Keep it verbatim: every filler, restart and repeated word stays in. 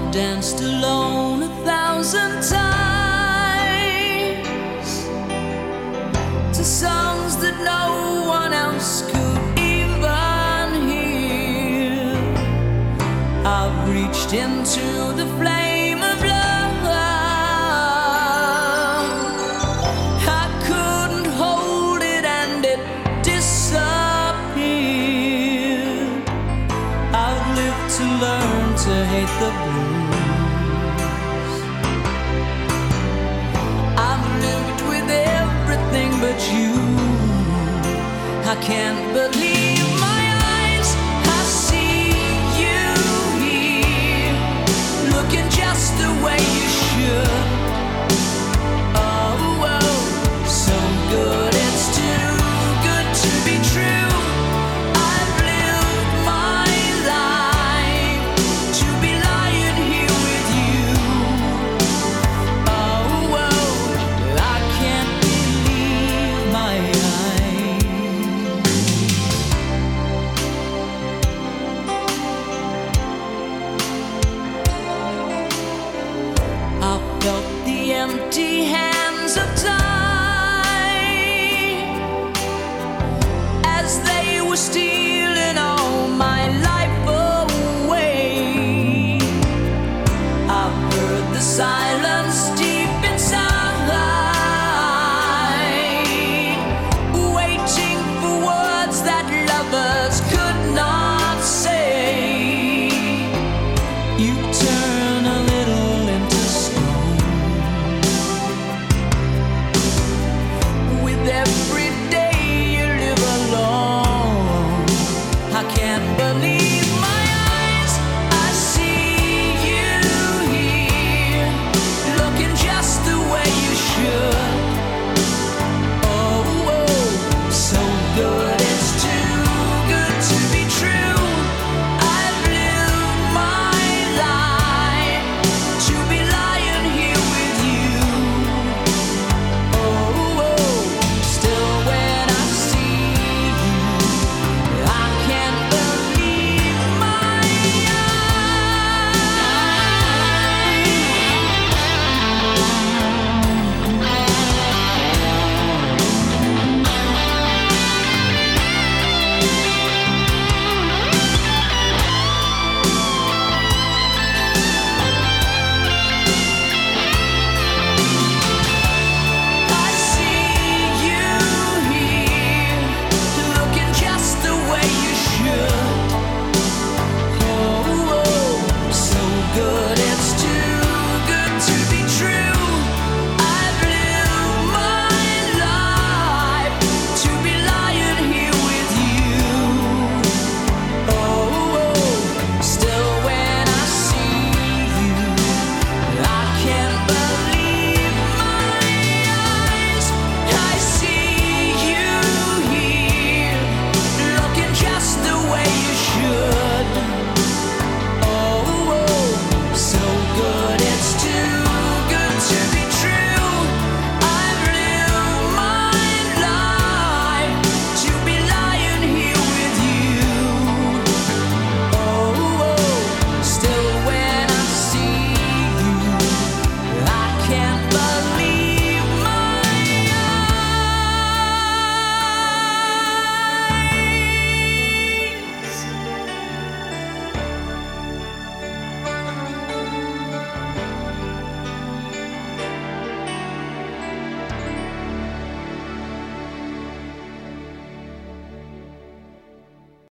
danced alone a thousand times to songs that no one else could even hear. I've reached into the flame of love. I couldn't hold it and it disappeared. I've lived to learn to hate the blues. I've lived with everything but you. I can't believe